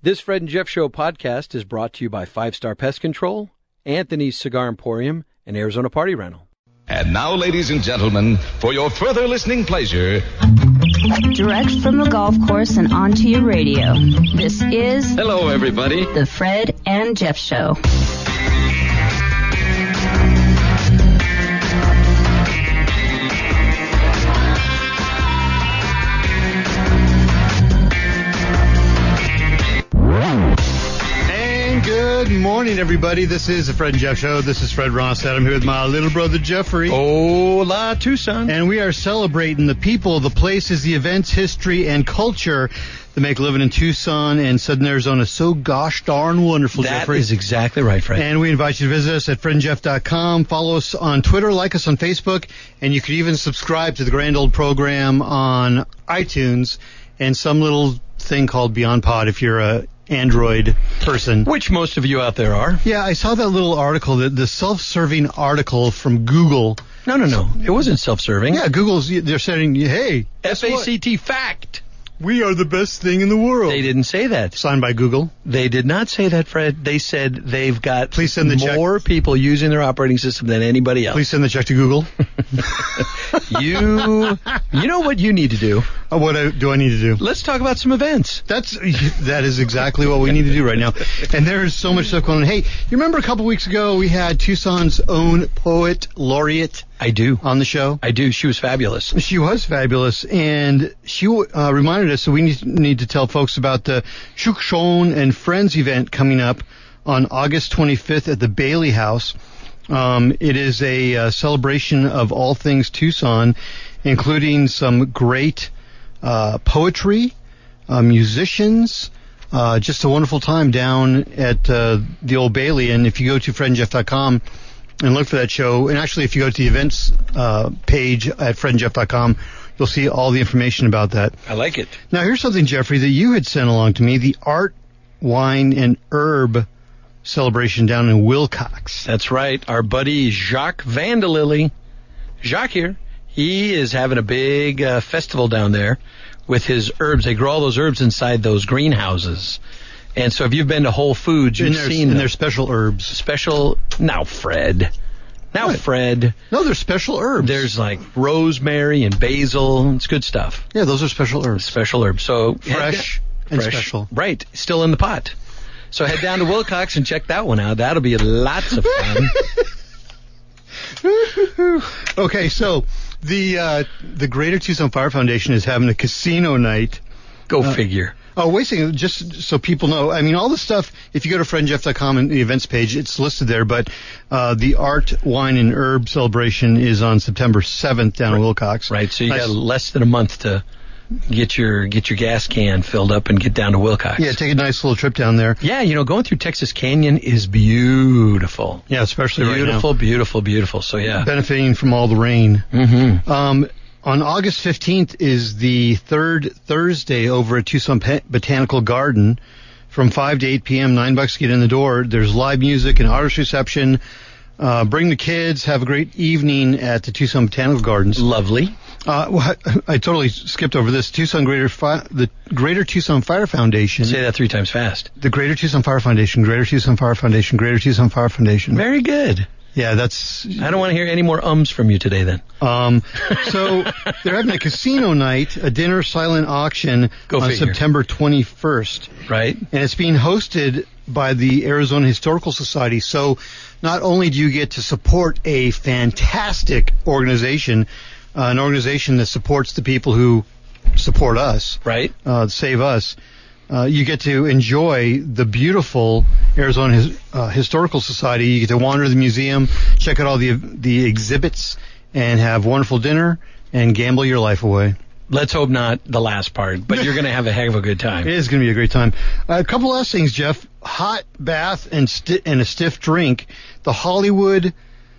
This Fred and Jeff Show podcast is brought to you by 5 Star Pest Control, Anthony's Cigar Emporium, and Arizona Party Rental. And now, ladies and gentlemen, for your further listening pleasure, direct from the golf course and onto your radio, this is... Hello, everybody. The Fred and Jeff Show. Good morning, everybody. This is the Fred and Jeff Show. This is Fred Ronstadt. I'm here with my little brother, Jeffrey. Hola, Tucson. And we are celebrating the people, the places, the events, history, and culture that make living in Tucson and Southern Arizona so gosh darn wonderful, Jeffrey. That is exactly right, Fred. And we invite you to visit us at FredandJeff.com. Follow us on Twitter, like us on Facebook, and you can even subscribe to the grand old program on iTunes and some little thing called Beyond Pod if you're a Android person. Which most of you out there are. Yeah, I saw that little article, the self-serving article from Google. No. It wasn't self-serving. Yeah, they're saying, hey, FACT fact. We are the best thing in the world. They didn't say that. Signed by Google. They did not say that, Fred. They said they've got Please send the more people using their operating system than anybody else. Please send the check to Google. You know what you need to do? What do I need to do? Let's talk about some events. That is exactly what we need to do right now. And there is so much stuff going on. Hey, you remember a couple weeks ago we had Tucson's own poet laureate? I do. On the show? I do. She was fabulous. She was fabulous. And she reminded us that we need to tell folks about the Chukchon and Friends event coming up on August 25th at the Bailey House. It is a celebration of all things Tucson, including some great poetry, musicians, just a wonderful time down at the Old Bailey. And if you go to FredandJeff.com and look for that show, and actually if you go to the events page at FredandJeff.com, you'll see all the information about that. I like it. Now, here's something, Jeffrey, that you had sent along to me, the Art, Wine, and Herb celebration down in Wilcox. That's right. Our buddy Jacques Vandelilly, Jacques here, he is having a big festival down there with his herbs. They grow all those herbs inside those greenhouses. And so if you've been to Whole Foods, you've seen them. And they're special herbs. Now, Fred. Fred. No, they're special herbs. There's like rosemary and basil. It's good stuff. Yeah, those are special herbs. Special herbs. So fresh and special. Right. Still in the pot. So head down to Wilcox and check that one out. That'll be lots of fun. Okay, so the Greater Tucson Fire Foundation is having a casino night. Go figure. Oh, wait a second, just so people know, I mean, all the stuff, if you go to FredandJeff.com and the events page, it's listed there, but the Art, Wine, and Herb celebration is on September 7th down in Wilcox. Right, so you got less than a month to get your gas can filled up and get down to Wilcox. Yeah, take a nice little trip down there. Yeah, going through Texas Canyon is beautiful. Yeah, especially right now. Beautiful. So, yeah. Benefiting from all the rain. Mm-hmm. On August 15th is the third Thursday over at Tucson Botanical Garden from 5 to 8 p.m., $9 to get in the door. There's live music and artist reception. Bring the kids. Have a great evening at the Tucson Botanical Gardens. Lovely. I totally skipped over this. The Greater Tucson Fire Foundation. Say that 3 times fast. The Greater Tucson Fire Foundation, Greater Tucson Fire Foundation, Greater Tucson Fire Foundation. Very good. Yeah, I don't want to hear any more ums from you today then. So they're having a casino night, a dinner silent auction on September 21st. Right. And it's being hosted by the Arizona Historical Society. So not only do you get to support a fantastic organization, an organization that supports the people who support us. Right. Save us. You get to enjoy the beautiful Arizona Historical Society. You get to wander the museum, check out all the exhibits, and have wonderful dinner and gamble your life away. Let's hope not the last part, but you're going to have a heck of a good time. It is going to be a great time. A couple last things, Jeff. Hot bath and a stiff drink. The Hollywood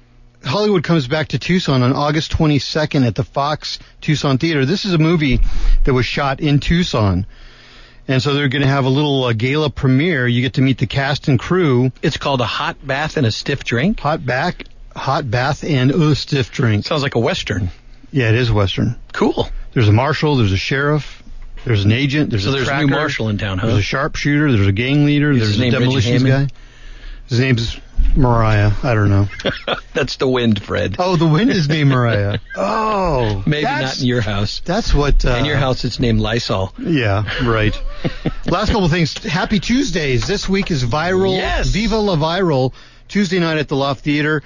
comes back to Tucson on August 22nd at the Fox Tucson Theater. This is a movie that was shot in Tucson. And so they're going to have a little gala premiere. You get to meet the cast and crew. It's called a hot bath and a stiff drink? Hot bath and a stiff drink. Sounds like a Western. Yeah, it is Western. Cool. There's a marshal. There's a sheriff. There's an agent. There's So a there's a tracker, new marshal in town, huh? There's a sharpshooter. There's a gang leader. Is There's his a name Reggie demolitions Hammond? guy. His name's Mariah. I don't know. That's the wind, Fred. Oh, the wind is named Mariah. Oh, Maybe not in your house. That's what. In your house, it's named Lysol. Yeah, right. Last couple things. Happy Tuesdays. This week is Viral. Yes. Viva La Viral. Tuesday night at the Loft Theater.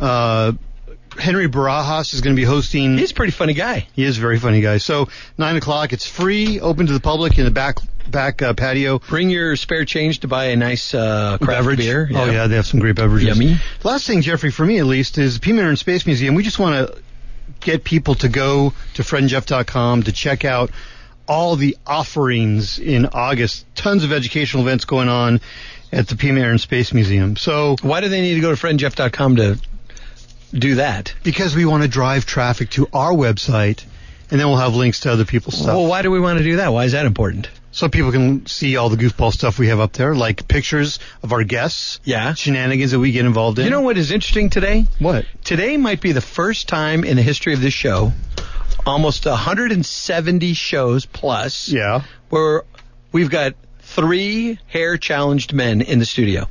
Henry Barajas is going to be hosting. He's a pretty funny guy. He is a very funny guy. So 9 o'clock. It's free, open to the public in the back patio. Bring your spare change to buy a nice craft Beverage. beer. Oh yeah, they have some great beverages. Yummy. Last thing, Jeffrey, for me at least, is P. Marin Space Museum. We just want to get people to go to friendjeff.com to check out all the offerings in August. Tons of educational events going on at the P. Marin Space Museum. So Why do they need to go to friendjeff.com to do that? because we want to drive traffic to our website, and then we'll have links to other people's stuff. Well, why do we want to do that? Why is that important? So people can see all the goofball stuff we have up there, like pictures of our guests, Yeah. shenanigans that we get involved in. You know what is interesting today? What? Today might be the first time in the history of this show, almost 170 shows plus, Yeah. where we've got 3 hair-challenged men in the studio.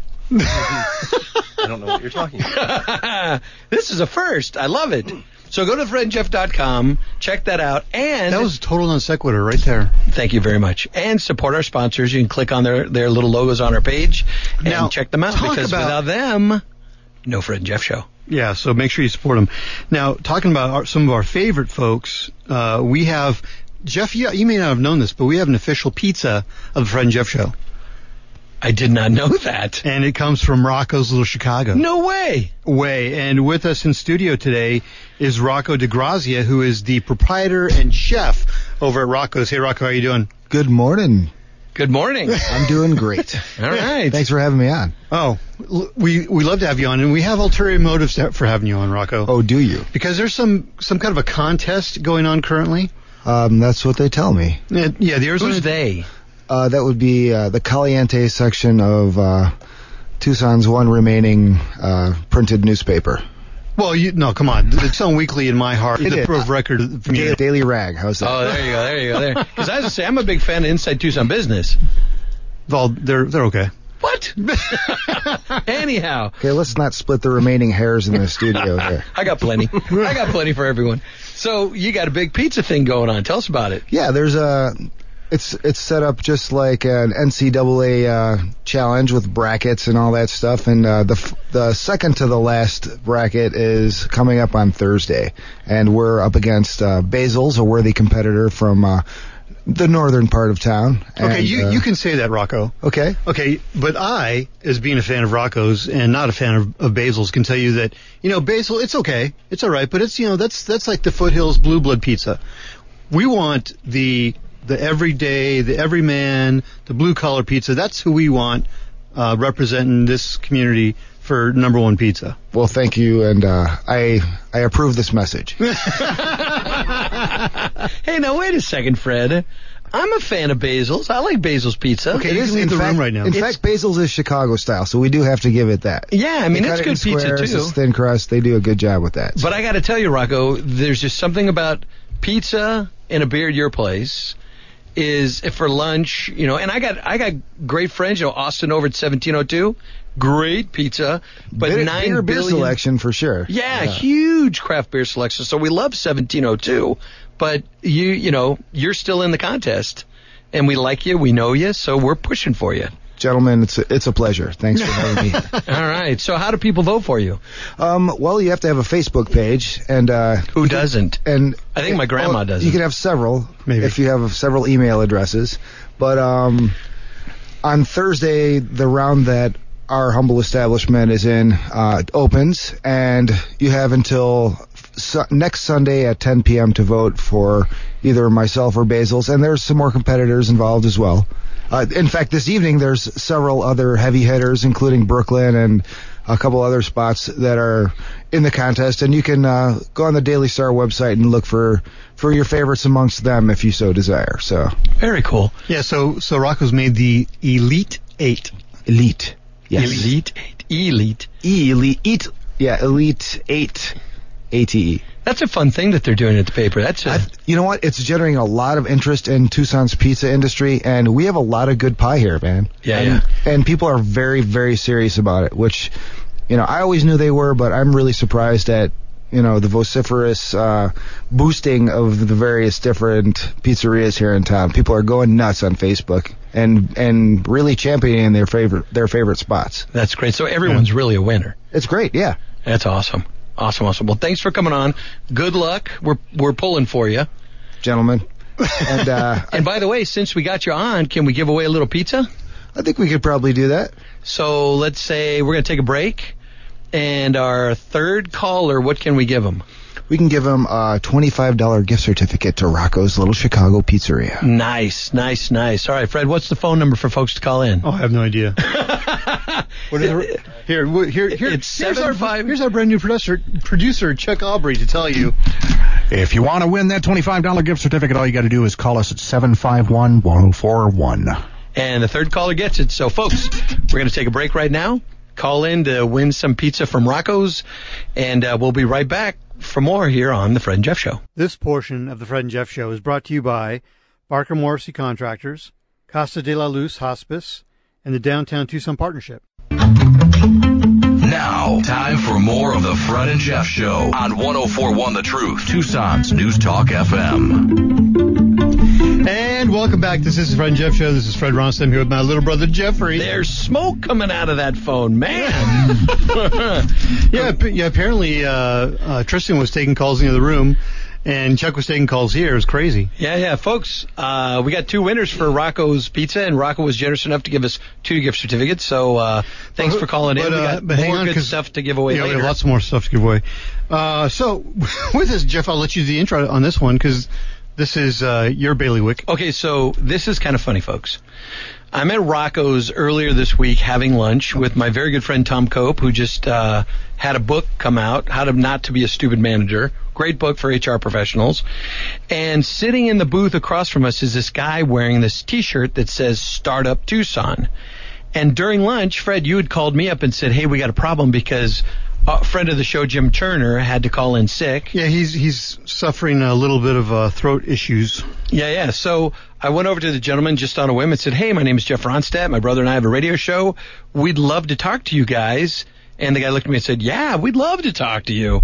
I don't know what you're talking about. This is a first. I love it. So go to friendjeff.com, check that out, and That was a total non sequitur right there. thank you very much. And support our sponsors. You can click on their little logos on our page and Now, check them out, talk because about- without them, no Fred and Jeff show. Yeah, so make sure you support them. Now, talking about some of our favorite folks, we have, Jeff, you may not have known this, but we have an official pizza of the Fred and Jeff Show. I did not know that. And it comes from Rocco's Little Chicago. No way. And with us in studio today is Rocco DeGrazia, who is the proprietor and chef over at Rocco's. Hey, Rocco, how you doing? Good morning. Good morning. I'm doing great. All right. Thanks for having me on. Oh, we love to have you on, and we have ulterior motives for having you on, Rocco. Oh, do you? Because there's some kind of a contest going on currently. That's what they tell me. Yeah, the Arizona. Who's they? That would be the Caliente section of Tucson's one remaining printed newspaper. Well, come on. It's on weekly in my heart. It It's a is. proof record from you. Daily Rag. How's that? Oh, there you go. Because I was going to say, I'm a big fan of Inside Tucson Business. Well, they're okay. What? Anyhow, Okay, let's not split the remaining hairs in the studio here. I got plenty. I got plenty for everyone. So you got a big pizza thing going on. Tell us about it. Yeah, there's it's set up just like an NCAA challenge with brackets and all that stuff, and the second to the last bracket is coming up on Thursday, and we're up against Basil's, a worthy competitor from the northern part of town. Okay, And, you can say that, Rocco. Okay. Okay, but I, as being a fan of Rocco's and not a fan of Basil's, can tell you that, Basil, it's okay. It's all right, but it's, that's like the Foothills Blue Blood Pizza. We want the everyday, the everyman, the blue-collar pizza. That's who we want representing this community for number one pizza. Well, thank you, and I approve this message. Hey, now wait a second, Fred. I'm a fan of Basil's. I like Basil's pizza. Okay, you can leave the room right now. In fact, Basil's is Chicago style, so we do have to give it that. Yeah, I mean, They it's cut it in good pizza, squares, too. It's thin crust. They do a good job with that. But I got to tell you, Rocco, there's just something about pizza and a beer at your place is for lunch, and I got great friends, Austin over at 1702, great pizza, but bigger 9 beer billion selection for sure. Yeah, huge craft beer selection. So we love 1702, but you're still in the contest, and we like you, we know you, so we're pushing for you. Gentlemen, it's a pleasure. Thanks for having me here. All right. So how do people vote for you? Well, you have to have a Facebook page, and Who doesn't? and I think my grandma doesn't. You can have several, Maybe. if you have several email addresses. But on Thursday, the round that our humble establishment is in opens, and you have until next Sunday at 10 p.m. to vote for either myself or Basil's, and there's some more competitors involved as well. In fact, this evening there's several other heavy hitters, including Brooklyn and a couple other spots that are in the contest, and you can go on the Daily Star website and look for your favorites amongst them if you so desire. So Very cool. Yeah, so Rocco's made the Elite 8. Elite. Yes. Elite 8. Elite. Elite. Yeah, Elite 8. ATE. That's a fun thing that they're doing at the paper. You know what? It's generating a lot of interest in Tucson's pizza industry, and we have a lot of good pie here, man. And people are very, very serious about it, which, I always knew they were, but I'm really surprised at, the vociferous boosting of the various different pizzerias here in town. People are going nuts on Facebook and really championing their favorite spots. That's great. So everyone's really a winner. It's great, yeah. That's awesome. Awesome. Well, thanks for coming on. Good luck. We're pulling for you, gentlemen. And and by the way, since we got you on, can we give away a little pizza? I think we could probably do that. So let's say we're going to take a break, and our third caller, what can we give them? We can give them a $25 gift certificate to Rocco's Little Chicago Pizzeria. Nice. All right, Fred, what's the phone number for folks to call in? Oh, I have no idea. Here's our brand new producer, Chuck Aubrey, to tell you. If you want to win that $25 gift certificate, all you got to do is call us at 751-1041. And the third caller gets it. So, folks, we're going to take a break right now. Call in to win some pizza from Rocco's, and we'll be right back for more here on The Fred and Jeff Show. This portion of The Fred and Jeff Show is brought to you by Barker Morrissey Contractors, Casa de la Luz Hospice, and the Downtown Tucson Partnership. Now, time for more of The Fred and Jeff Show on 104.1 The Truth, Tucson's News Talk FM. And welcome back. This is The Fred and Jeff Show. This is Fred Ronstadt here with my little brother, Jeffrey. There's smoke coming out of that phone, man. Yeah, apparently Tristan was taking calls in the other room, and Chuck was taking calls here. It was crazy. Yeah, folks. We got two winners for Rocco's Pizza, and Rocco was generous enough to give us 2 gift certificates. So thanks for calling in. We got more good stuff to give away later. We have lots more stuff to give away. So with this, Jeff, I'll let you do the intro on this one because this is your bailiwick. Okay, so this is kind of funny, folks. I'm at Rocco's earlier this week having lunch with my very good friend Tom Cope, who just had a book come out, How to Not to Be a Stupid Manager. Great book for HR professionals. And sitting in the booth across from us is this guy wearing this T-shirt that says Startup Tucson. And during lunch, Fred, you had called me up and said, hey, we got a problem because a friend of the show, Jim Turner, had to call in sick. Yeah, he's suffering a little bit of throat issues. Yeah. So I went over to the gentleman just on a whim and said, hey, my name is Jeff Ronstadt. My brother and I have a radio show. We'd love to talk to you guys. And the guy looked at me and said, yeah, we'd love to talk to you.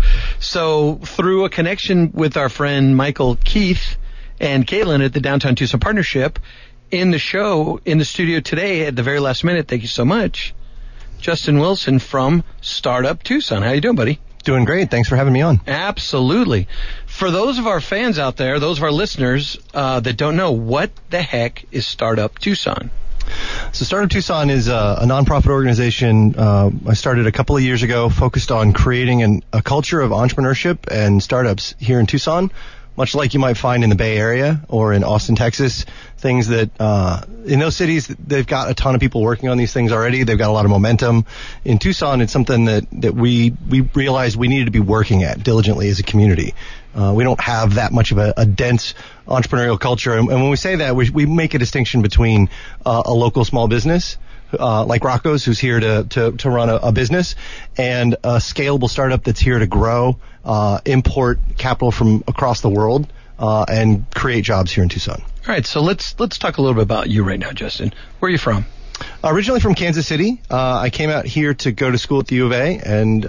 So through a connection with our friend Michael Keith and Caitlin at the Downtown Tucson Partnership, in the show, in the studio today at the very last minute, thank you so much, Justin Wilson from Startup Tucson. How you doing, buddy? Doing great. Thanks for having me on. Absolutely. For those of our fans out there, those of our listeners that don't know, what the heck is Startup Tucson? So Startup Tucson is a nonprofit organization I started a couple of years ago focused on creating a culture of entrepreneurship and startups here in Tucson, much like you might find in the Bay Area or in Austin, Texas. Things that in those cities, they've got a ton of people working on these things already. They've got a lot of momentum. In Tucson, it's something that we realized we needed to be working at diligently as a community. We don't have that much of a dense entrepreneurial culture. And when we say that, we make a distinction between a local small business like Rocco's, who's here to run a business, and a scalable startup that's here to grow, import capital from across the world, and create jobs here in Tucson. All right, so let's talk a little bit about you right now, Justin. Where are you from? Originally from Kansas City. I came out here to go to school at the U of A, and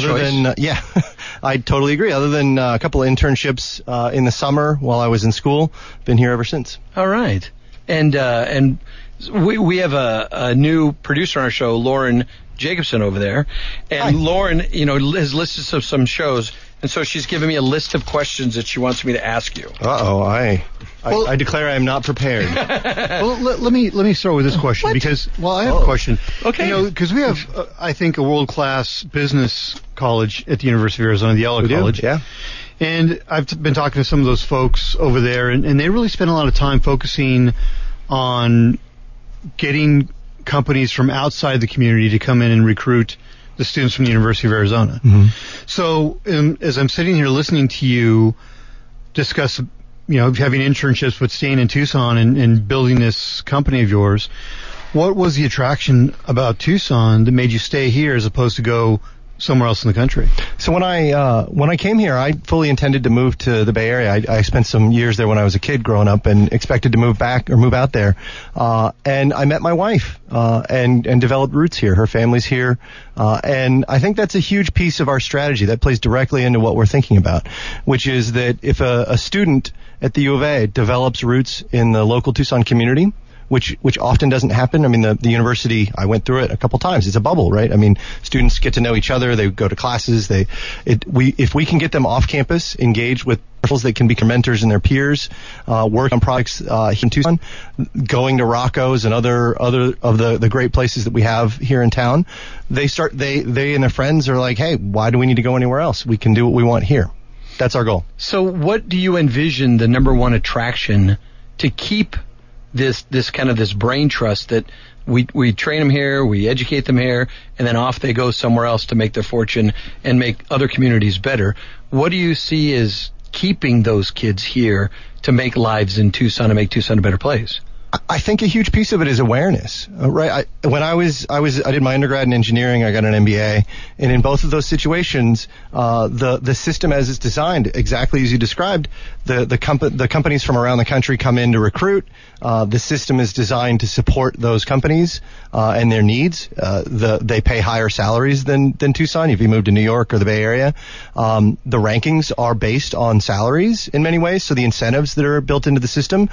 I totally agree. Other than a couple of internships in the summer while I was in school, been here ever since. All right, and we have a new producer on our show, Lauren Jacobson, over there, and hi. Lauren, has listed some shows. And so she's given me a list of questions that she wants me to ask you. I declare I am not prepared. Well, let me start with this question because I have a question. Okay. Because we have, I think, a world-class business college at the University of Arizona, the Yellow College. Yeah. And I've been talking to some of those folks over there, and they really spend a lot of time focusing on getting companies from outside the community to come in and recruit the students from the University of Arizona. Mm-hmm. So as I'm sitting here listening to you discuss, having internships but staying in Tucson and building this company of yours, what was the attraction about Tucson that made you stay here as opposed to go somewhere else in the country. So when I came here, I fully intended to move to the Bay Area. I spent some years there when I was a kid growing up, and expected to move out there. And I met my wife and developed roots here. Her family's here, and I think that's a huge piece of our strategy that plays directly into what we're thinking about, which is that if a student at the U of A develops roots in the local Tucson community, which often doesn't happen. I mean, the university, I went through it a couple times. It's a bubble, right? I mean, students get to know each other. They go to classes. If we can get them off campus, engaged with people that can become mentors and their peers, work on projects here in Tucson, going to Rocco's and other of the great places that we have here in town, they and their friends are like, hey, why do we need to go anywhere else? We can do what we want here. That's our goal. So what do you envision the number one attraction to keep this brain trust that we train them here, we educate them here, and then off they go somewhere else to make their fortune and make other communities better? What do you see as keeping those kids here to make lives in Tucson and make Tucson a better place? I think a huge piece of it is awareness, right? When I did my undergrad in engineering, I got an MBA, and in both of those situations, the system as it's designed, exactly as you described, the companies from around the country come in to recruit. The system is designed to support those companies and their needs. They pay higher salaries than Tucson. If you move to New York or the Bay Area, the rankings are based on salaries in many ways. So the incentives that are built into the system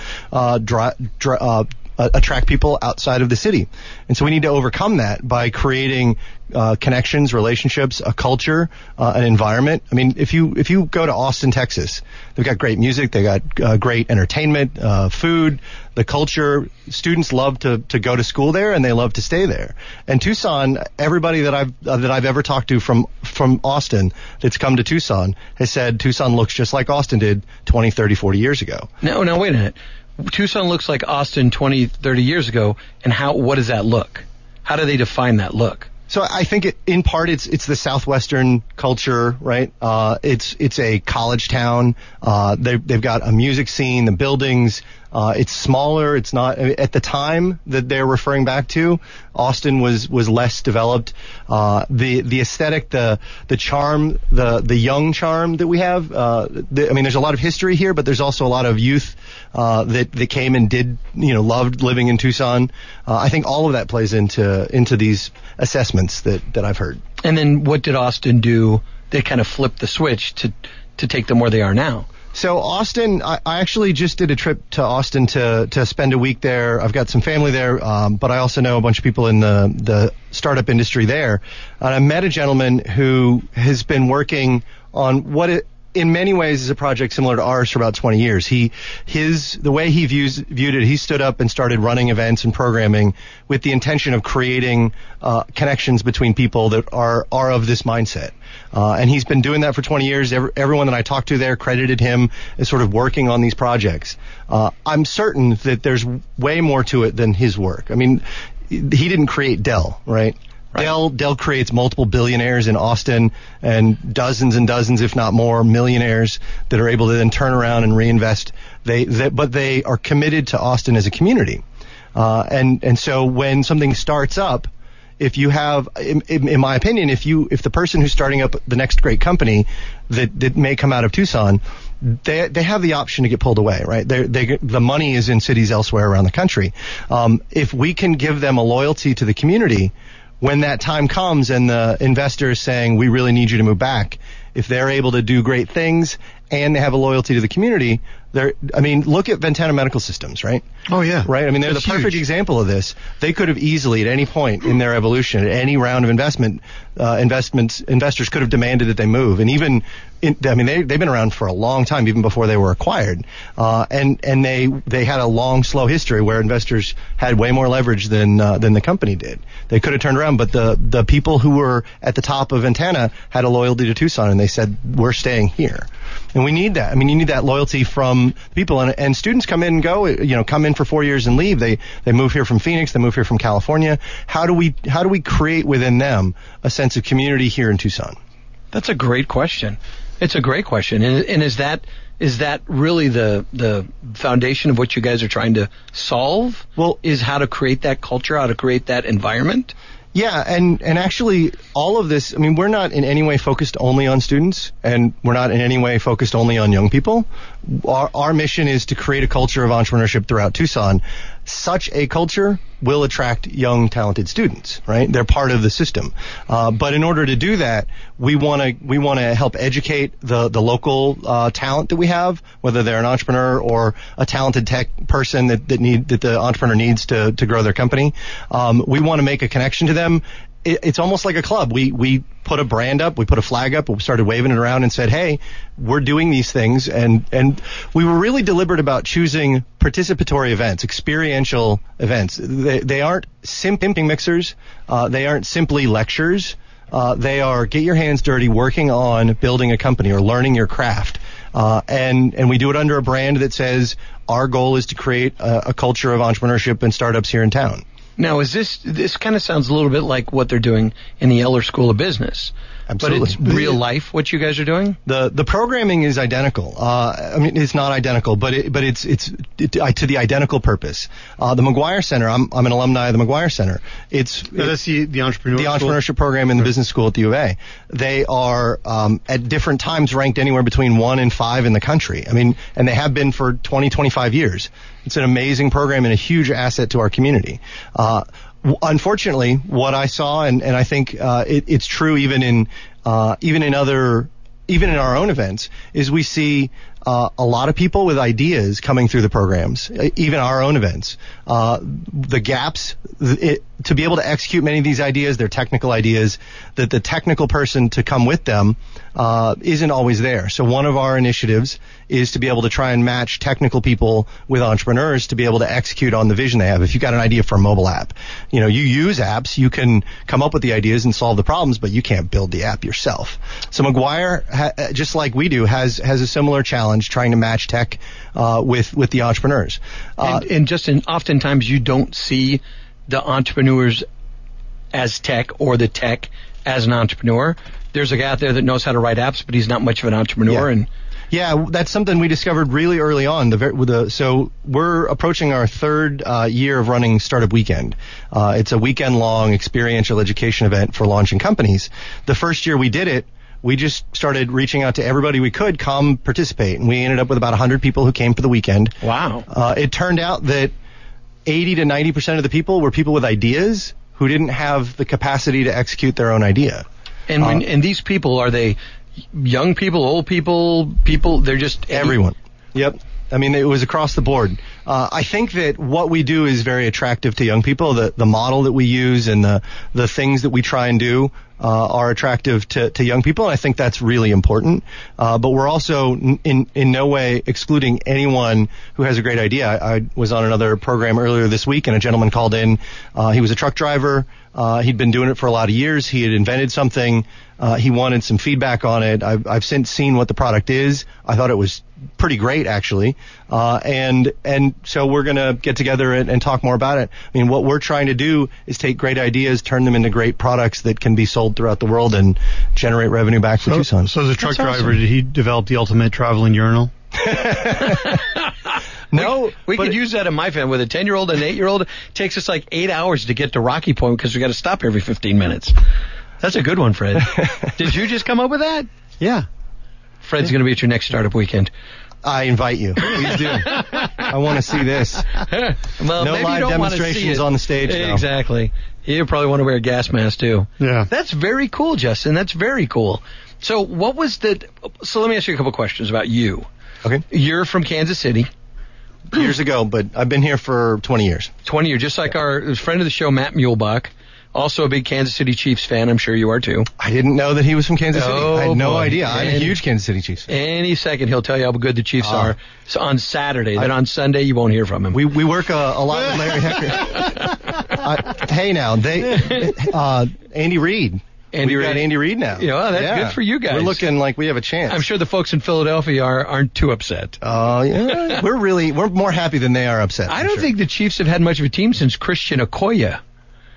attract people outside of the city. And so we need to overcome that by creating connections, relationships, a culture, an environment. I mean, if you go to Austin, Texas, they've got great music, they got great entertainment, food, the culture. Students love to go to school there, and they love to stay there. And Tucson, everybody that I've ever talked to from Austin that's come to Tucson has said Tucson looks just like Austin did 20, 30, 40 years ago. No, wait a minute. Tucson looks like Austin 20, 30 years ago, and what does that look? How do they define that look? So I think in part it's the Southwestern culture, right? It's a college town. They've got a music scene, the buildings. It's smaller. It's not at the time that they're referring back to. Austin was less developed. The aesthetic, the charm, the young charm that we have. There's a lot of history here, but there's also a lot of youth that came and loved living in Tucson. I think all of that plays into these assessments that I've heard. And then what did Austin do? They kind of flipped the switch to take them where they are now. So Austin, I actually just did a trip to Austin to spend a week there. I've got some family there, but I also know a bunch of people in the startup industry there. And I met a gentleman who has been working on in many ways is a project similar to ours for about 20 years. The way he viewed it, he stood up and started running events and programming with the intention of creating connections between people that are of this mindset. And he's been doing that for 20 years. Everyone that I talked to there credited him as sort of working on these projects. I'm certain that there's way more to it than his work. I mean, he didn't create Dell, right? Dell creates multiple billionaires in Austin and dozens, if not more, millionaires that are able to then turn around and reinvest. But they are committed to Austin as a community. And so when something starts up, if you have, in my opinion, if the person who's starting up the next great company that may come out of Tucson, they have the option to get pulled away, right? The money is in cities elsewhere around the country. If we can give them a loyalty to the community, when that time comes and the investor is saying, we really need you to move back, if they're able to do great things and they have a loyalty to the community, look at Ventana Medical Systems, right? Oh, yeah. Right? I mean, they're the perfect example of this. They could have easily, at any point in their evolution, at any round of investors could have demanded that they move. And even, they've been around for a long time, even before they were acquired. And they had a long, slow history where investors had way more leverage than the company did. They could have turned around, but the people who were at the top of Ventana had a loyalty to Tucson, and they said, we're staying here. And we need that. I mean, you need that loyalty from people. And students come in and go, come in for 4 years and leave. They move here from Phoenix. They move here from California. How do we create within them a sense of community here in Tucson? That's a great question. It's a great question. And is that really the foundation of what you guys are trying to solve? Well, is how to create that culture, how to create that environment? Yeah, and actually, all of this, I mean, we're not in any way focused only on students, and we're not in any way focused only on young people. Our mission is to create a culture of entrepreneurship throughout Tucson. Such a culture will attract young, talented students, right? They're part of the system. But in order to do that, we want to help educate the local talent that we have, whether they're an entrepreneur or a talented tech person that the entrepreneur needs to grow their company. We want to make a connection to them. It's almost like a club. We put a brand up, we put a flag up, we started waving it around and said, hey, we're doing these things. And we were really deliberate about choosing participatory events, experiential events. They aren't simping mixers. They aren't simply lectures. They are get your hands dirty working on building a company or learning your craft. And we do it under a brand that says our goal is to create a culture of entrepreneurship and startups here in town. Now, is this kind of sounds a little bit like what they're doing in the Eller School of Business. Absolutely. But it's real life what you guys are doing? The programming is identical. I mean, it's not identical, but it's to the identical purpose. The McGuire Center, I'm an alumni of the McGuire Center. That's the entrepreneurship program in the business school at the U of A. They are at different times ranked anywhere between 1 and 5 in the country. I mean, and they have been for 20, 25 years. It's an amazing program and a huge asset to our community. Unfortunately, what I saw, and I think it's true even in our own events, is we see a lot of people with ideas coming through the programs, even our own events. The gaps, to be able to execute many of these ideas, they're technical ideas, that the technical person to come with them isn't always there. So one of our initiatives is to be able to try and match technical people with entrepreneurs to be able to execute on the vision they have. If you've got an idea for a mobile app, you use apps, you can come up with the ideas and solve the problems, but you can't build the app yourself. So McGuire, just like we do, has a similar challenge trying to match tech with the entrepreneurs. Oftentimes you don't see the entrepreneurs as tech or the tech as an entrepreneur. There's a guy out there that knows how to write apps, but he's not much of an entrepreneur. Yeah, that's something we discovered really early on. So we're approaching our third year of running Startup Weekend. It's a weekend-long experiential education event for launching companies. The first year we did it, we just started reaching out to everybody we could, come participate, and we ended up with about 100 people who came for the weekend. Wow. It turned out that 80 to 90% of the people were people with ideas who didn't have the capacity to execute their own idea. And these people, are they young people, old people, they're just everyone? Yep. I mean, it was across the board. I think that what we do is very attractive to young people. The model that we use and the things that we try and do are attractive to young people, and I think that's really important. But we're also in no way excluding anyone who has a great idea. I was on another program earlier this week, and a gentleman called in. He was a truck driver. He'd been doing it for a lot of years. He had invented something. He wanted some feedback on it. I've since seen what the product is. I thought it was pretty great, actually. And so we're going to get together and talk more about it. I mean, what we're trying to do is take great ideas, turn them into great products that can be sold throughout the world and generate revenue back for Tucson. So as a truck driver, did he develop the ultimate traveling urinal? No, we could use that in my family with a 10-year-old and an 8-year-old. It takes us like 8 hours to get to Rocky Point because we got to stop every 15 minutes. That's a good one, Fred. Did you just come up with that? Yeah. Fred's going to be at your next Startup Weekend. I invite you. Please do. I want to see this. Well, no live demonstrations on the stage, though. Exactly. You probably want to wear a gas mask, too. Yeah. That's very cool, Justin. That's very cool. So what was so let me ask you a couple questions about you. Okay. You're from Kansas City. Years ago, but I've been here for 20 years. 20 years, just like our friend of the show, Matt Muehlbach. Also a big Kansas City Chiefs fan. I'm sure you are, too. I didn't know that he was from Kansas City. I had no idea. I'm a huge Kansas City Chiefs fan. Any second, he'll tell you how good the Chiefs are. So on Saturday. Then on Sunday, you won't hear from him. We work a lot with Larry Hecker. Hey, now, Andy Reed. We've got Andy Reed now. Yeah, that's good for you guys. We're looking like we have a chance. I'm sure the folks in Philadelphia aren't too upset. Yeah. We're more happy than they are upset. I don't think the Chiefs have had much of a team since Christian Okoye.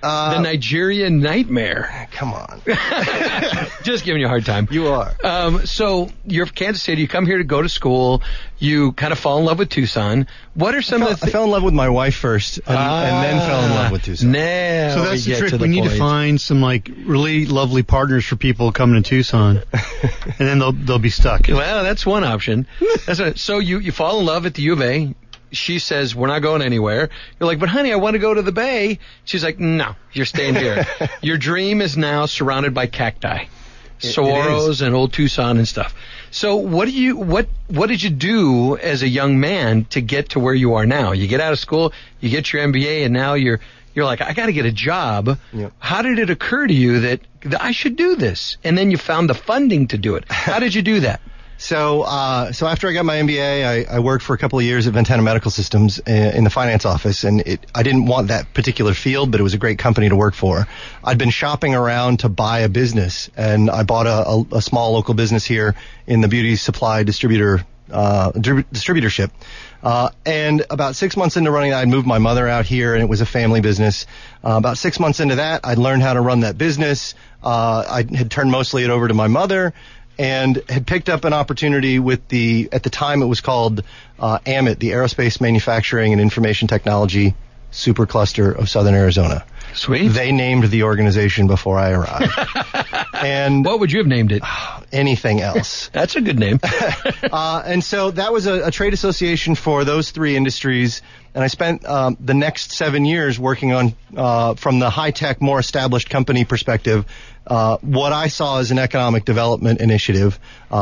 The Nigerian Nightmare. Come on. Just giving you a hard time. You are. So you're from Kansas City. You come here to go to school. You kind of fall in love with Tucson. What are some of the I fell in love with my wife first, and then fell in love with Tucson. Now So that's we the get trick. to the We need to point. find some like really lovely partners for people coming to Tucson, and then they'll be stuck. Well, that's one option. So you fall in love at the U of A. She says, we're not going anywhere. You're like, but honey, I want to go to the Bay. She's like, no, you're staying here. Your dream is now surrounded by cacti, saguaros, and old Tucson and stuff. So what did you do as a young man to get to where you are now? You get out of school, you get your MBA, and now you're like, I got to get a job. Yep. How did it occur to you that I should do this? And then you found the funding to do it. How did you do that? So after I got my MBA, I worked for a couple of years at Ventana Medical Systems in the finance office, and I didn't want that particular field, but it was a great company to work for. I'd been shopping around to buy a business, and I bought a small local business here in the beauty supply distributorship. And about 6 months into running that, I'd moved my mother out here, and it was a family business. About 6 months into that, I'd learned how to run that business. I had turned mostly it over to my mother, and had picked up an opportunity with at the time it was called AMIT, the Aerospace Manufacturing and Information Technology Supercluster of Southern Arizona. Sweet. They named the organization before I arrived. And What would you have named it? anything else. That's a good name. And so that was a trade association for those three industries. And I spent the next 7 years working on, from the high-tech, more established company perspective, what I saw as an economic development initiative,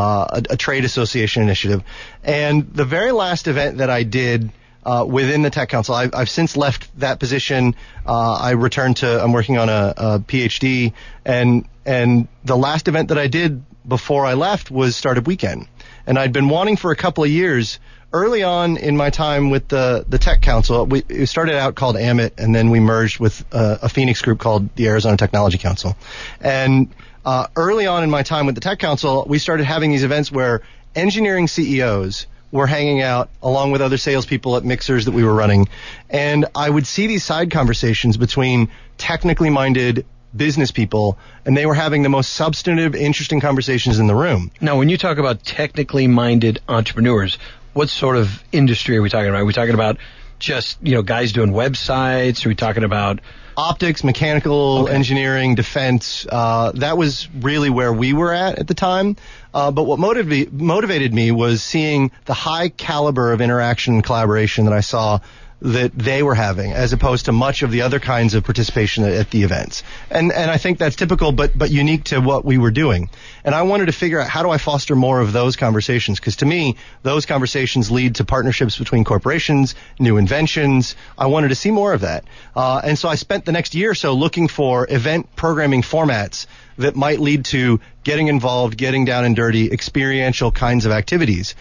a trade association initiative. And the very last event that I did within the Tech Council, I've since left that position. I returned to, I'm working on a PhD, and the last event that I did before I left was Startup Weekend. And I'd been wanting for a couple of years. Early on in my time with the Tech Council, it started out called AMIT, and then we merged with a Phoenix group called the Arizona Technology Council. And early on in my time with the Tech Council, we started having these events where engineering CEOs were hanging out along with other salespeople at mixers that we were running. And I would see these side conversations between technically minded business people, and they were having the most substantive, interesting conversations in the room. Now, when you talk about technically minded entrepreneurs, what sort of industry are we talking about? Are we talking about just, guys doing websites? Are we talking about optics, mechanical, engineering, defense? That was really where we were at the time. But what motivated me was seeing the high caliber of interaction and collaboration that I saw that they were having, as opposed to much of the other kinds of participation at the events. And I think that's typical, but unique to what we were doing. And I wanted to figure out, how do I foster more of those conversations? Because to me, those conversations lead to partnerships between corporations, new inventions. I wanted to see more of that. And so I spent the next year or so looking for event programming formats that might lead to getting involved, getting down and dirty, experiential kinds of activities.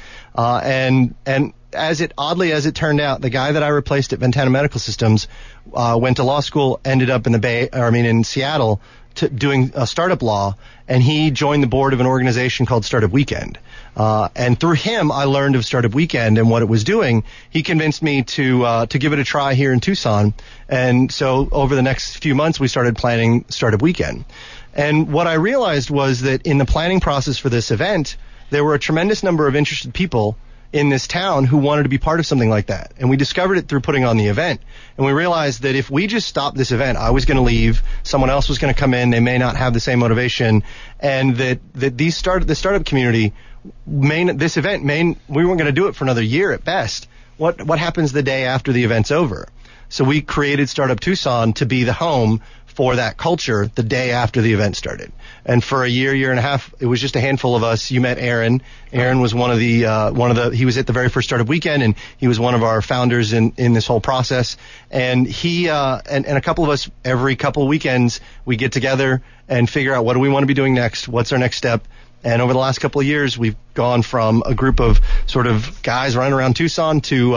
And oddly as it turned out, the guy that I replaced at Ventana Medical Systems went to law school, ended up in Seattle doing startup law, and he joined the board of an organization called Startup Weekend. And through him, I learned of Startup Weekend and what it was doing. He convinced me to give it a try here in Tucson. And so over the next few months, we started planning Startup Weekend. And what I realized was that in the planning process for this event, there were a tremendous number of interested people in this town who wanted to be part of something like that. And we discovered it through putting on the event. And we realized that if we just stopped this event, I was going to leave, someone else was going to come in, they may not have the same motivation, and that the startup community, we weren't going to do it for another year at best. What happens the day after the event's over? So we created Startup Tucson to be the home for that culture the day after the event started. And for a year and a half, it was just a handful of us. You met Aaron. Aaron was he was at the very first Startup Weekend, and he was one of our founders in this whole process. And he, and a couple of us, every couple of weekends, we get together and figure out what do we want to be doing next? What's our next step? And over the last couple of years, we've gone from a group of sort of guys running around Tucson to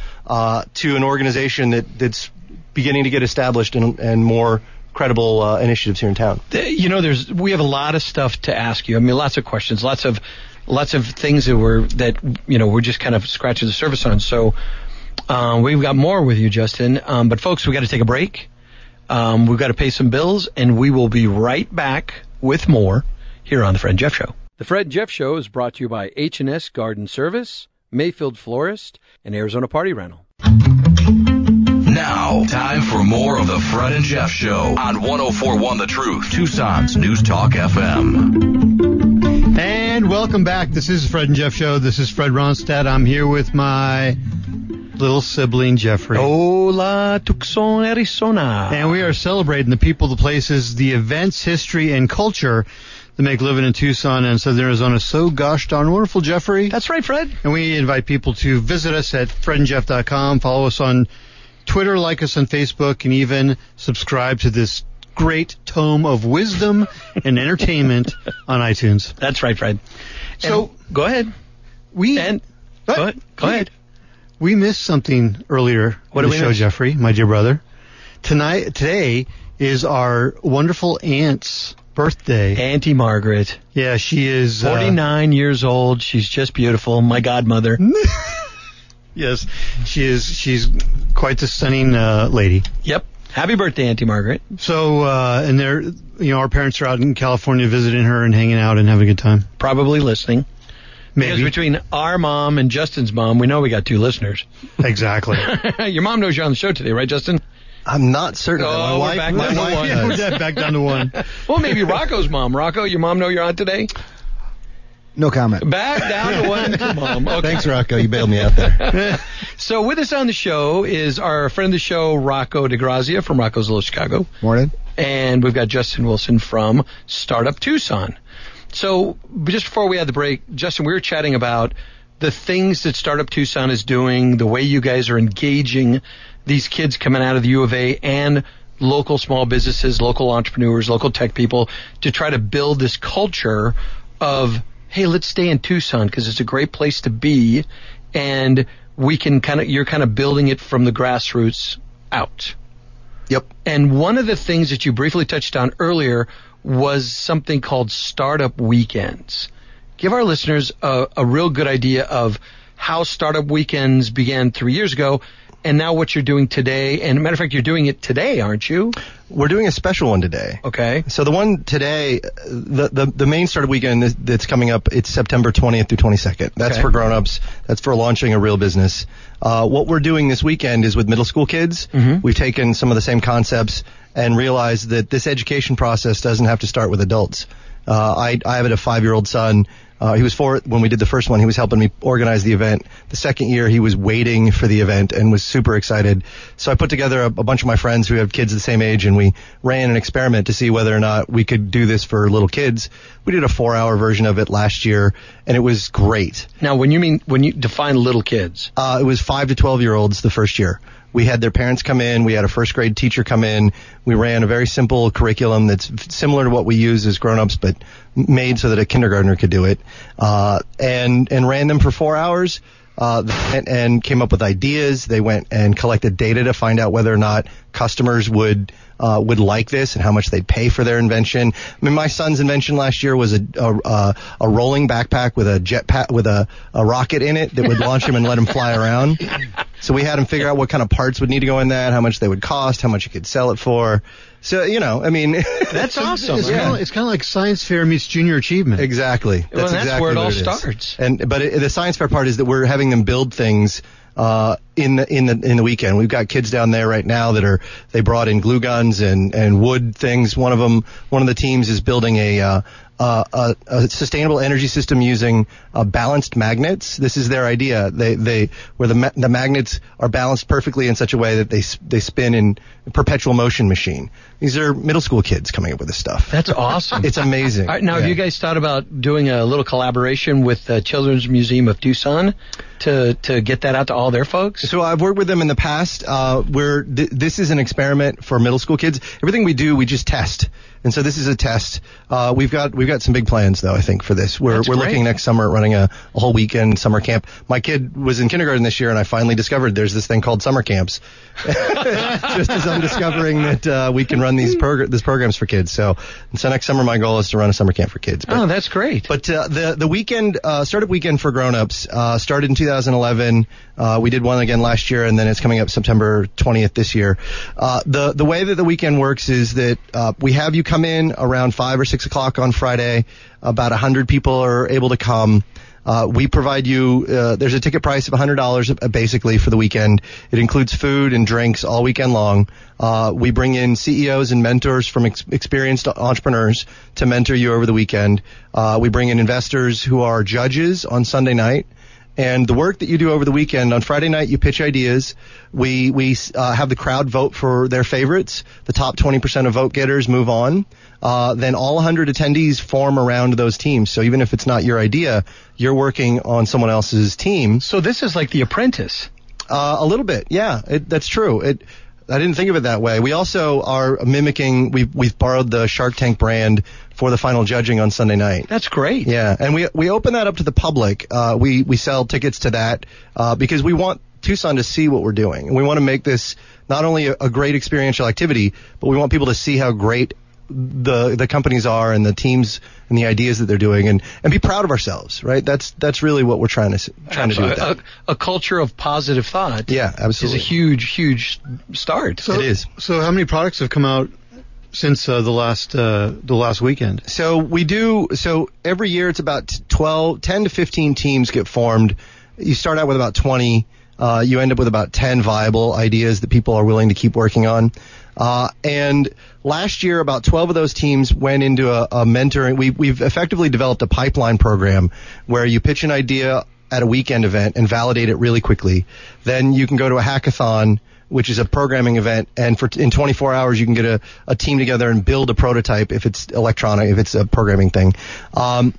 an organization that's beginning to get established and more credible initiatives here in town. We have a lot of stuff to ask you. I mean, lots of questions, lots of things that we're just kind of scratching the surface on. So we've got more with you, Justin. But folks, we got to take a break. We've got to pay some bills, and we will be right back with more here on The Fred and Jeff Show. The Fred and Jeff Show is brought to you by H&S Garden Service, Mayfield Florist, and Arizona Party Rental. Now, time for more of the Fred and Jeff Show on 104.1 The Truth, Tucson's News Talk FM. And welcome back. This is the Fred and Jeff Show. This is Fred Ronstadt. I'm here with my little sibling, Jeffrey. Hola, Tucson, Arizona. And we are celebrating the people, the places, the events, history, and culture that make living in Tucson and Southern Arizona so gosh darn wonderful, Jeffrey. That's right, Fred. And we invite people to visit us at fredandjeff.com, follow us on Twitter, like us on Facebook, and even subscribe to this great tome of wisdom and entertainment on iTunes. That's right, Fred. So, go ahead. Go ahead. We missed something earlier What in did the we show, miss? Jeffrey, my dear brother. Today is our wonderful aunt's birthday. Auntie Margaret. Yeah, she is 49 years old. She's just beautiful. My godmother. Yes, she is. She's quite the stunning lady. Yep. Happy birthday, Auntie Margaret. So, and they're, our parents are out in California visiting her and hanging out and having a good time. Probably listening. Because Maybe. between our mom and Justin's mom, we know we got two listeners. Exactly. Your mom knows you're on the show today, right, Justin? I'm not certain. Oh, we're back down to one. Yeah, we're back down to one. Well, maybe Rocco's mom. Rocco, your mom know you're on today? No comment. Back down to one to mom. Okay. Thanks, Rocco. You bailed me out there. So with us on the show is our friend of the show, Rocco DeGrazia from Rocco's Little Chicago. Morning. And we've got Justin Wilson from Startup Tucson. So just before we had the break, Justin, we were chatting about the things that Startup Tucson is doing, the way you guys are engaging these kids coming out of the U of A and local small businesses, local entrepreneurs, local tech people to try to build this culture of, hey, let's stay in Tucson because it's a great place to be, and we can you're kind of building it from the grassroots out. Yep. And one of the things that you briefly touched on earlier was something called Startup Weekends. Give our listeners a real good idea of how Startup Weekends began 3 years ago and now what you're doing today. And, matter of fact, you're doing it today, aren't you? We're doing a special one today. Okay. So the one today, the main Startup Weekend that's coming up, it's September 20th through 22nd. That's Okay. for grown-ups. That's for launching a real business. What we're doing this weekend is with middle school kids. Mhm. We've taken some of the same concepts and realized that this education process doesn't have to start with adults. I have a 5-year-old son. He was 4 when we did the first one. He was helping me organize the event. The second year, he was waiting for the event and was super excited. So I put together a bunch of my friends who have kids the same age, and we ran an experiment to see whether or not we could do this for little kids. We did a 4-hour version of it last year, and it was great. Now, when you define little kids, It was 5 to 12-year-olds the first year. We had their parents come in. We had a first grade teacher come in. We ran a very simple curriculum that's similar to what we use as grown-ups, but made so that a kindergartner could do it. And ran them for 4 hours. And came up with ideas. They went and collected data to find out whether or not customers would like this and how much they'd pay for their invention. I mean, my son's invention last year was a rolling backpack with a jetpack with a rocket in it that would launch him and let him fly around. So we had him figure out what kind of parts would need to go in that, how much they would cost, how much you could sell it for. So, I mean, that's awesome. It's kind of like science fair meets junior achievement. Exactly. Well, that's exactly where it what all is. starts. But the science fair part is that we're having them build things in the weekend. We've got kids down there right now they brought in glue guns and wood things. One of the teams is building a sustainable energy system using balanced magnets. This is their idea. Where the magnets are balanced perfectly in such a way that they spin in a perpetual motion machine. These are middle school kids coming up with this stuff. That's awesome. It's amazing. All right, now, have you guys thought about doing a little collaboration with the Children's Museum of Tucson to get that out to all their folks? So I've worked with them in the past. This is an experiment for middle school kids. Everything we do, we just test. And so this is a test. We've got got some big plans though. I think for this, we're looking next summer at running a whole weekend summer camp. My kid was in kindergarten this year, and I finally discovered there's this thing called summer camps. Just as I'm discovering that we can run these programs for kids. So next summer my goal is to run a summer camp for kids. But, that's great. But the weekend startup weekend for grown-ups started in 2011. We did one again last year, and then it's coming up September 20th this year. The way that the weekend works is that we have you come in around 5 or 6 o'clock on Friday. About 100 people are able to come. We provide you, there's a ticket price of $100 basically for the weekend. It includes food and drinks all weekend long. We bring in CEOs and mentors from experienced entrepreneurs to mentor you over the weekend. We bring in investors who are judges on Sunday night. And the work that you do over the weekend, on Friday night, you pitch ideas. We have the crowd vote for their favorites. The top 20% of vote getters move on. Then all 100 attendees form around those teams. So even if it's not your idea, you're working on someone else's team. So this is like The Apprentice. A little bit, yeah. That's true. I didn't think of it that way. We also are mimicking. We've borrowed the Shark Tank brand for the final judging on Sunday night. That's great. Yeah, and we open that up to the public. We sell tickets to that because we want Tucson to see what we're doing, and we want to make this not only a great experiential activity, but we want people to see how great the companies are and the teams and the ideas that they're doing, and be proud of ourselves, right? That's really what we're trying to do with that. A culture of positive thought. Yeah, absolutely. Is a huge start. It is. So how many products have come out since the last weekend? So every year it's about 10 to 15 teams get formed. You start out with about 20. You end up with about 10 viable ideas that people are willing to keep working on. And last year, about 12 of those teams went into a mentoring. We've effectively developed a pipeline program where you pitch an idea at a weekend event and validate it really quickly. Then you can go to a hackathon, which is a programming event, and in 24 hours you can get a team together and build a prototype if it's electronic, if it's a programming thing. Hackathon.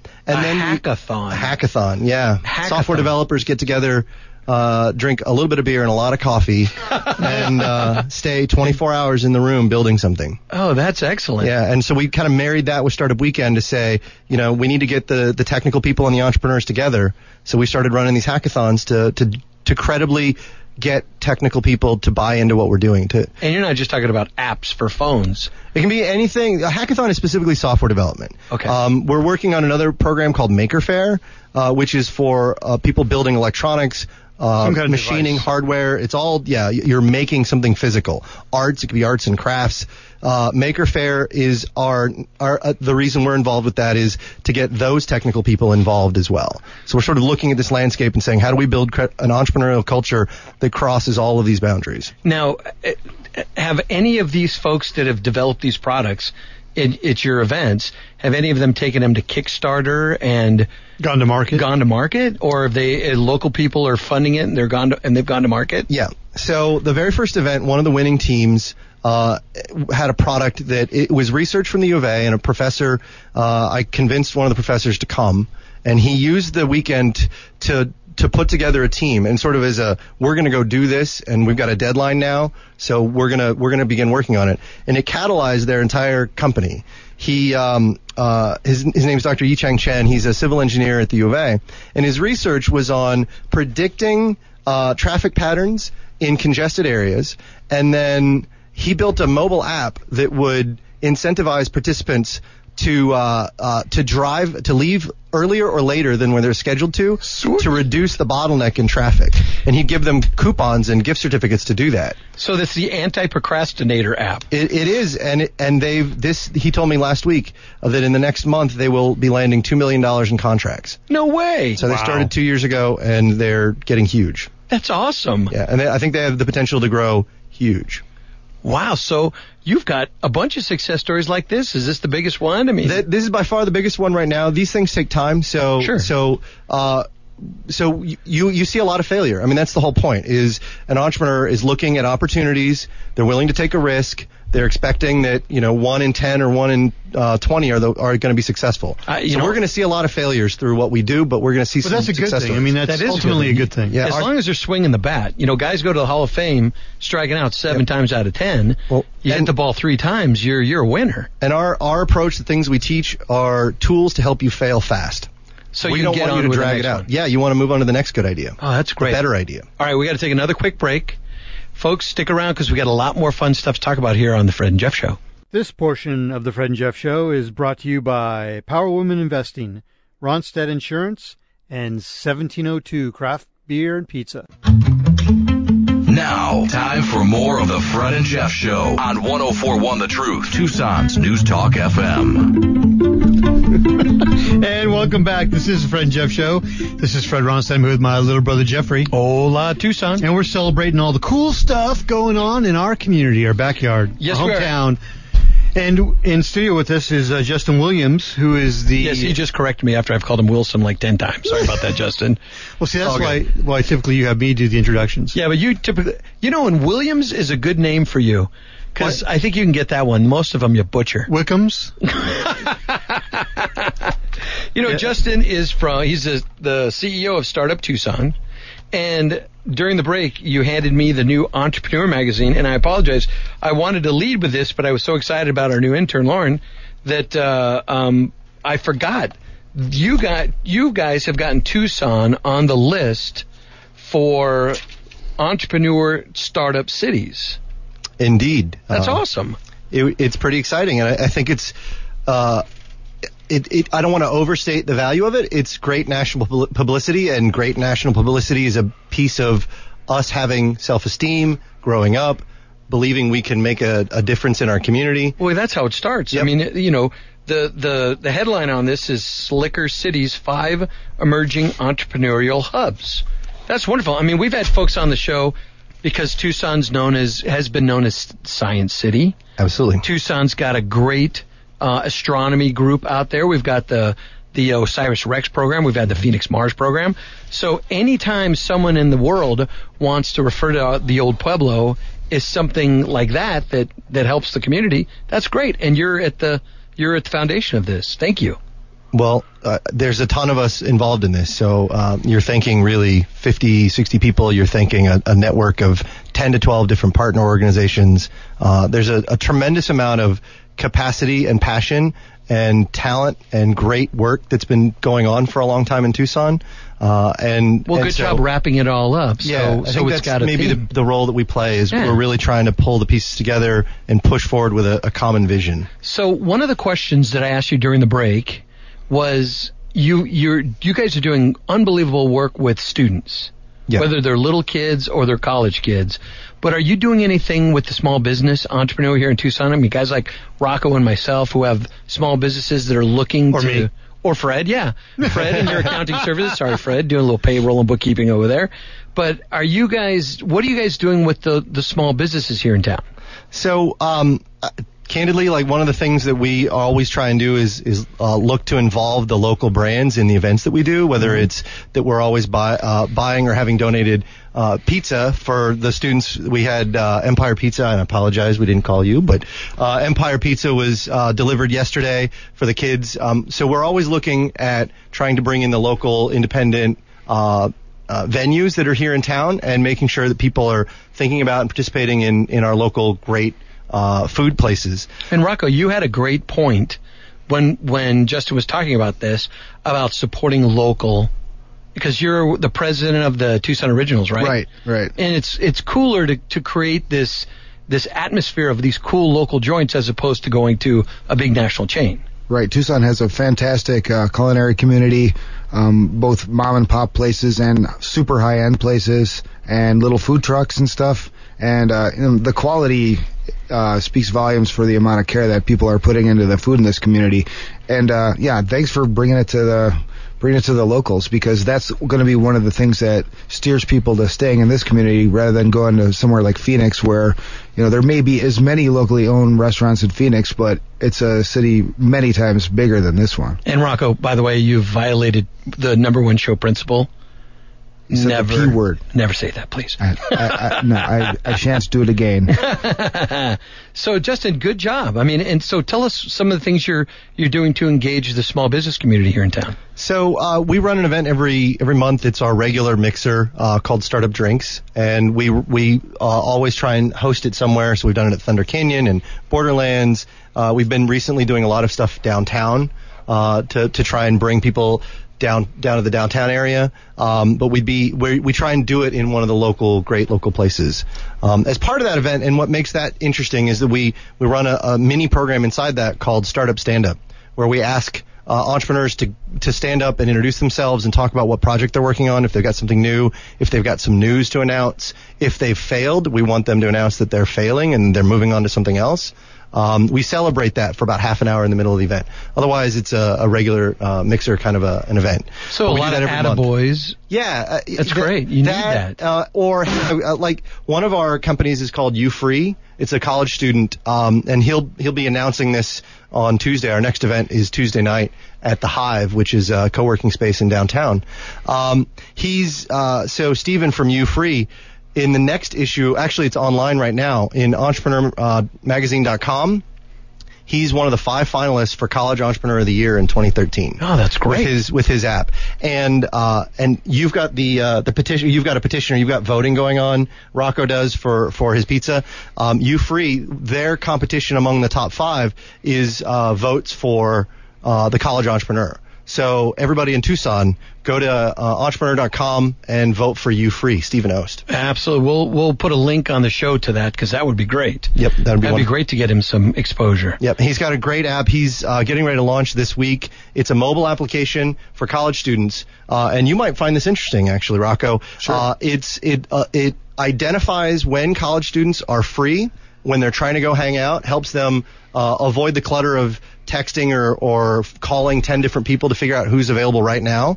Hackathon, yeah. Software developers get together, drink a little bit of beer and a lot of coffee, and stay 24 hours in the room building something. Oh, that's excellent. Yeah, and so we kind of married that with Startup Weekend to say, we need to get the technical people and the entrepreneurs together. So we started running these hackathons to credibly get technical people to buy into what we're doing. And you're not just talking about apps for phones. It can be anything. A hackathon is specifically software development. Okay. We're working on another program called Maker Faire, which is for people building electronics, some kind of machining, device. Hardware. It's all, you're making something physical. Arts, it could be arts and crafts. Maker Faire is the reason we're involved with that is to get those technical people involved as well. So we're sort of looking at this landscape and saying, how do we build an entrepreneurial culture that crosses all of these boundaries? Now, have any of these folks that have developed these products at your events, have any of them taken them to Kickstarter and gone to market? Or have they local people are funding it and they've gone to market? Yeah. So the very first event, one of the winning teams had a product that it was research from the U of A, and a professor, I convinced one of the professors to come, and he used the weekend to put together a team, and sort of as we're going to go do this, and we've got a deadline now, so we're going to begin working on it, and it catalyzed their entire company. He his name is Dr. Yi-Chang Chen. He's a civil engineer at the U of A, and his research was on predicting traffic patterns in congested areas, and then he built a mobile app that would incentivize participants to leave earlier or later than when they're scheduled to reduce the bottleneck in traffic. And he'd give them coupons and gift certificates to do that. So that's the anti-procrastinator app. It is, and he told me last week that in the next month they will be landing $2 million in contracts. No way. So they started 2 years ago, and they're getting huge. That's awesome. Yeah, and I think they have the potential to grow huge. Wow, so you've got a bunch of success stories like this. Is this the biggest one? I mean, this is by far the biggest one right now. These things take time, so sure. So you see a lot of failure. I mean, that's the whole point. Is an entrepreneur is looking at opportunities. They're willing to take a risk. they're expecting that 1 in 10 or 1 in 20 are going to be successful. We're going to see a lot of failures through what we do, but we're going to see some that's a good success thing. stories. I mean, that is ultimately a good thing. Yeah, as long as they're swinging the bat. Guys go to the Hall of Fame striking out 7 times out of 10. Well, you hit the ball 3 times, you're a winner. And our approach, the things we teach, are tools to help you fail fast. So we you don't get want on you to with the drag next it out. one. Yeah, you want to move on to the next good idea. Oh, that's great. The better idea. All right, we got to take another quick break. Folks, stick around because we got a lot more fun stuff to talk about here on the Fred and Jeff Show. This portion of the Fred and Jeff Show is brought to you by Power Women Investing, Ronstadt Insurance, and 1702 Craft Beer and Pizza. Now, time for more of the Fred and Jeff Show on 104.1 The Truth, Tucson's News Talk FM. And welcome back. This is the Fred and Jeff Show. This is Fred Ronstadt with my little brother Jeffrey. Hola, Tucson. And we're celebrating all the cool stuff going on in our community, our backyard, Yes, our we are. hometown. And in studio with us is Justin Williams, who is the... Yes, he just corrected me after I've called him Wilson like 10 times. Sorry about that, Justin. Well, see, that's why typically you have me do the introductions. Yeah, but you typically... and Williams is a good name for you. Because I think you can get that one. Most of them you butcher. Wickham's? Justin is he's the CEO of Startup Tucson. And during the break, you handed me the new Entrepreneur magazine, and I apologize. I wanted to lead with this, but I was so excited about our new intern, Lauren, that I forgot. You guys have gotten Tucson on the list for Entrepreneur Startup Cities. Indeed. That's awesome. It's pretty exciting, and I think it's... I don't want to overstate the value of it. It's great national publicity, and great national publicity is a piece of us having self-esteem, growing up, believing we can make a difference in our community. Well, that's how it starts. Yep. I mean, the headline on this is Slicker City's 5 Emerging Entrepreneurial Hubs. That's wonderful. I mean, we've had folks on the show because Tucson's has been known as Science City. Absolutely. Tucson's got a great astronomy group out there. We've got the OSIRIS-REx program. We've had the Phoenix Mars program. So anytime someone in the world wants to refer to the old Pueblo as something like that helps the community, that's great. And you're at the foundation of this. Thank you. Well, there's a ton of us involved in this. So you're thanking really 50, 60 people. You're thanking a network of 10 to 12 different partner organizations. There's a tremendous amount of capacity and passion and talent and great work that's been going on for a long time in Tucson. Good job wrapping it all up. Yeah, I think it's got that's maybe the role that we play is we're really trying to pull the pieces together and push forward with a common vision. So one of the questions that I asked you during the break was you guys are doing unbelievable work with students, whether they're little kids or they're college kids. But are you doing anything with the small business entrepreneur here in Tucson? I mean, guys like Rocco and myself who have small businesses that are looking me. Or Fred, yeah. Fred and your accounting services. Sorry, Fred, doing a little payroll and bookkeeping over there. But what are you guys doing with the small businesses here in town? So, candidly, like one of the things that we always try and do is look to involve the local brands in the events that we do, whether it's that we're always buying or having donated pizza for the students. We had Empire Pizza, and I apologize we didn't call you, but Empire Pizza was delivered yesterday for the kids. So we're always looking at trying to bring in the local independent venues that are here in town and making sure that people are thinking about and participating in our local great food places. And Rocco, you had a great point when Justin was talking about this, about supporting local, because you're the president of the Tucson Originals, right? Right. And it's cooler to create this atmosphere of these cool local joints as opposed to going to a big national chain. Right. Tucson has a fantastic culinary community, both mom and pop places and super high end places and little food trucks and stuff. And the quality speaks volumes for the amount of care that people are putting into the food in this community. And thanks for bringing it to the locals, because that's going to be one of the things that steers people to staying in this community rather than going to somewhere like Phoenix, where there may be as many locally owned restaurants in Phoenix, but it's a city many times bigger than this one. And Rocco, by the way, you've violated the number one show principle. You said the P word. Never say that, please. I shan't do it again. So, Justin, good job. I mean, and so tell us some of the things you're doing to engage the small business community here in town. So we run an event every month. It's our regular mixer called Startup Drinks, and we always try and host it somewhere. So we've done it at Thunder Canyon and Borderlands. We've been recently doing a lot of stuff downtown to try and bring people down to the downtown area, but we try and do it in one of the great local places. As part of that event, and what makes that interesting is that we run a mini program inside that called Startup Stand Up, where we ask entrepreneurs to stand up and introduce themselves and talk about what project they're working on, if they've got something new, if they've got some news to announce. If they've failed, we want them to announce that they're failing and they're moving on to something else. We celebrate that for about half an hour in the middle of the event. Otherwise, it's a regular mixer kind of an event. So a lot of attaboys. Yeah. That's great. You need that. Like one of our companies is called You Free. It's a college student, and he'll be announcing this on Tuesday. Our next event is Tuesday night at the Hive, which is a co-working space in downtown. So Stephen from You Free, in the next issue, actually it's online right now, in entrepreneurmagazine.com, he's one of the 5 finalists for College Entrepreneur of the Year in 2013. Oh, that's great. With his app. And you've got the petition, you've got a petitioner, you've got voting going on. Rocco does for his pizza. You Free, their competition among the top 5 is votes for the College Entrepreneur. So everybody in Tucson, go to entrepreneur.com and vote for You Free, Stephen Ost. Absolutely. We'll put a link on the show to that because that would be great. Yep, that'd be great to get him some exposure. Yep, he's got a great app. He's getting ready to launch this week. It's a mobile application for college students, and you might find this interesting, actually, Rocco. Sure. It identifies when college students are free, when they're trying to go hang out, helps them avoid the clutter of texting or calling 10 different people to figure out who's available right now.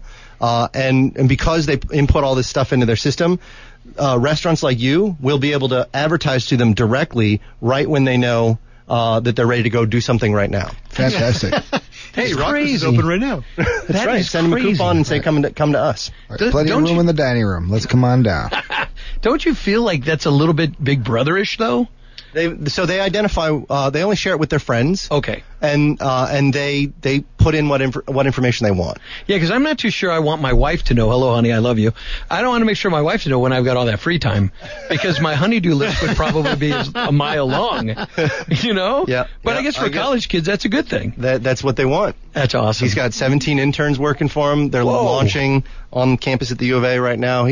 And because they input all this stuff into their system, restaurants like you will be able to advertise to them directly right when they know that they're ready to go do something right now. Fantastic. Hey, Rocco's is open right now. That's right. Send them a coupon and say, come to us. Plenty of room in the dining room. Let's come on down. Don't you feel like that's a little bit Big Brother-ish, though? They identify. They only share it with their friends. Okay. And they put in what information they want. Yeah, because I'm not too sure I want my wife to know. Hello, honey, I love you. I don't want to make sure my wife to know when I've got all that free time, because my honeydew list would probably be a mile long. You know. Yeah. But I guess for college kids, that's a good thing. That's what they want. That's awesome. He's got 17 interns working for him. They're launching on campus at the U of A right now.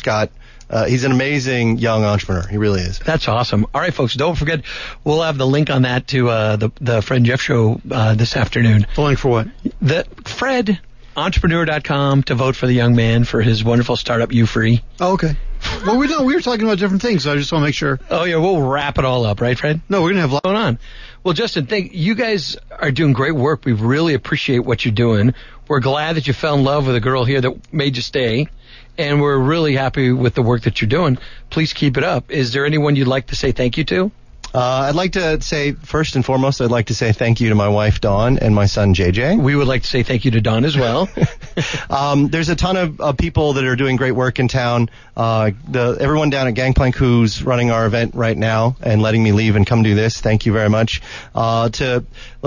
He's an amazing young entrepreneur. He really is. That's awesome. All right, folks, don't forget, we'll have the link on that to the Fred and Jeff show this afternoon. The link for what? The Fred, entrepreneur.com, to vote for the young man for his wonderful startup, You Free. Oh, okay. Well, we were talking about different things, so I just want to make sure. Oh, yeah, we'll wrap it all up, right, Fred? No, we're going to have a lot going on. Well, Justin, you guys are doing great work. We really appreciate what you're doing. We're glad that you fell in love with a girl here that made you stay. And we're really happy with the work that you're doing. Please keep it up. Is there anyone you'd like to say thank you to? I'd like to say, first and foremost, I'd like to say thank you to my wife, Dawn, and my son, JJ. We would like to say thank you to Dawn as well. There's a ton of people that are doing great work in town. Everyone down at Gangplank who's running our event right now and letting me leave and come do this, thank you very much. Let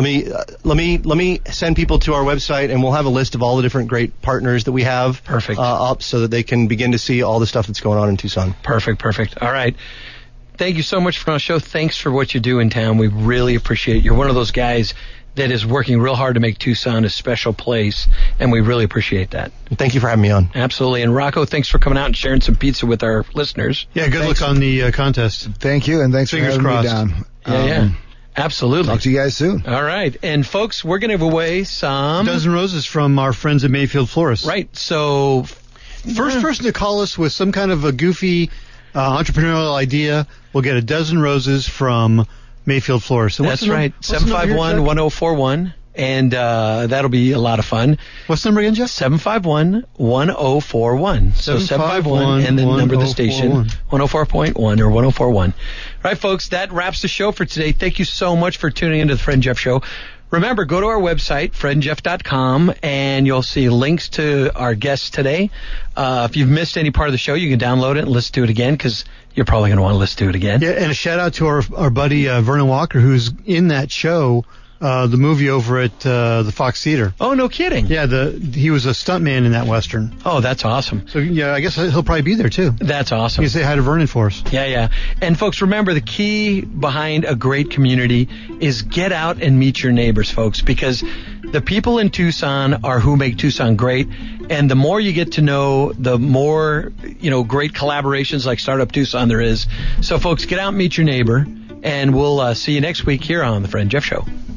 me send people to our website, and we'll have a list of all the different great partners that we have. Perfect. Up so that they can begin to see all the stuff that's going on in Tucson. Perfect. All right. Thank you so much for our show. Thanks for what you do in town. We really appreciate it. You're one of those guys that is working real hard to make Tucson a special place, and we really appreciate that. Thank you for having me on. Absolutely. And Rocco, thanks for coming out and sharing some pizza with our listeners. Yeah, good luck on the contest. Thank you, and thanks Fingers for having crossed. me down. Yeah. Absolutely. Talk to you guys soon. All right. And, folks, we're going to give away some... Dozen roses from our friends at Mayfield Florist. Right. So... First person to call us with some kind of a goofy entrepreneurial idea will get a dozen roses from Mayfield Florist. So that's right. 751-1041. And that'll be a lot of fun. What's the number again, Jeff? 751-1041. So 751 and then number of the station, 104.1 or 1041. All right, folks, that wraps the show for today. Thank you so much for tuning into the Fred and Jeff Show. Remember, go to our website, fredandjeff.com, and you'll see links to our guests today. If you've missed any part of the show, you can download it and listen to it again, because you're probably going to want to listen to it again. Yeah, and a shout out to our buddy Vernon Walker, who's in that show, the movie over at the Fox Theater. Oh, no kidding. Yeah, he was a stuntman in that Western. Oh, that's awesome. So, yeah, I guess he'll probably be there, too. That's awesome. You can say hi to Vernon for us. Yeah. And, folks, remember, the key behind a great community is get out and meet your neighbors, folks, because the people in Tucson are who make Tucson great. And the more you get to know, the more, great collaborations like Startup Tucson there is. So, folks, get out and meet your neighbor, and we'll see you next week here on The Fred and Jeff Show.